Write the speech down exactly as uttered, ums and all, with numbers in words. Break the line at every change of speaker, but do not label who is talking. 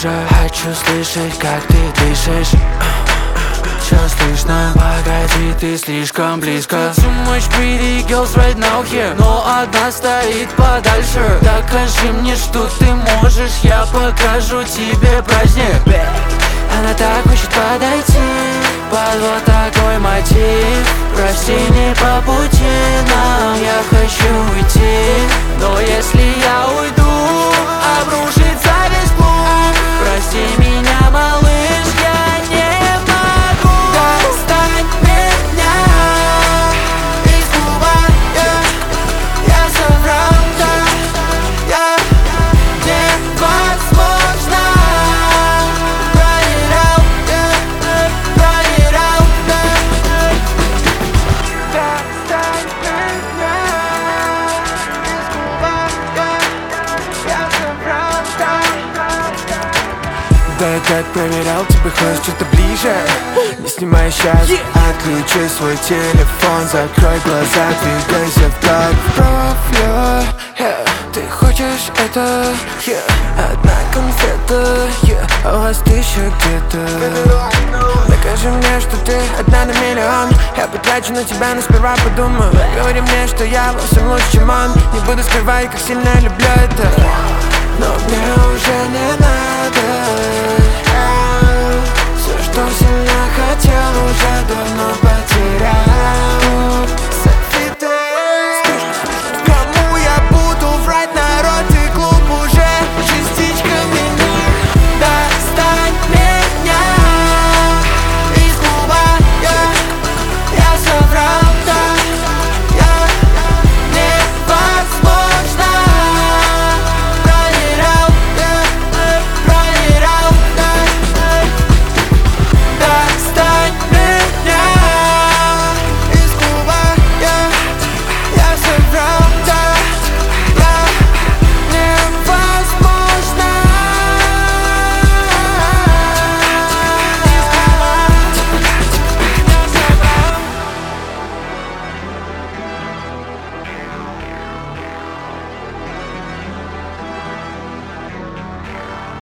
ближе. Хочу слышать, как ты дышишь. Все слышно, погоди, ты слишком близко. Too much pretty girls right now here, но одна стоит подальше. Докажи мне, что ты можешь, я покажу тебе праздник. Она так хочет подойти, под вот такой мотив. Прости, не по пути нам, я хочу уйти. Но если я уйду, обрушится весь клуб. Прости меня, малыш, я не могу. Достань меня из клуба, yeah. Я соврал, да, yeah. Невозможно. Run it out, yeah. Run it out, yeah. Достань меня из клуба, yeah. Я соврал, да.
Да, я так проверял, тебе хочешь что-то ближе. Не снимай сейчас, yeah. Отключи свой телефон, закрой глаза, двигайся вправо, вправо, влево, yeah. Ты хочешь это, yeah. Одна конфета, yeah. А у вас тысяча где-то. Докажи мне, что ты одна на миллион. Я потрачу на тебя, но сперва подумаю. Говори мне, что я во всем лучше, чем он. Не буду скрывать, как сильно я люблю это, но мне уже не надо. Все, что сильно хотел, уже давно.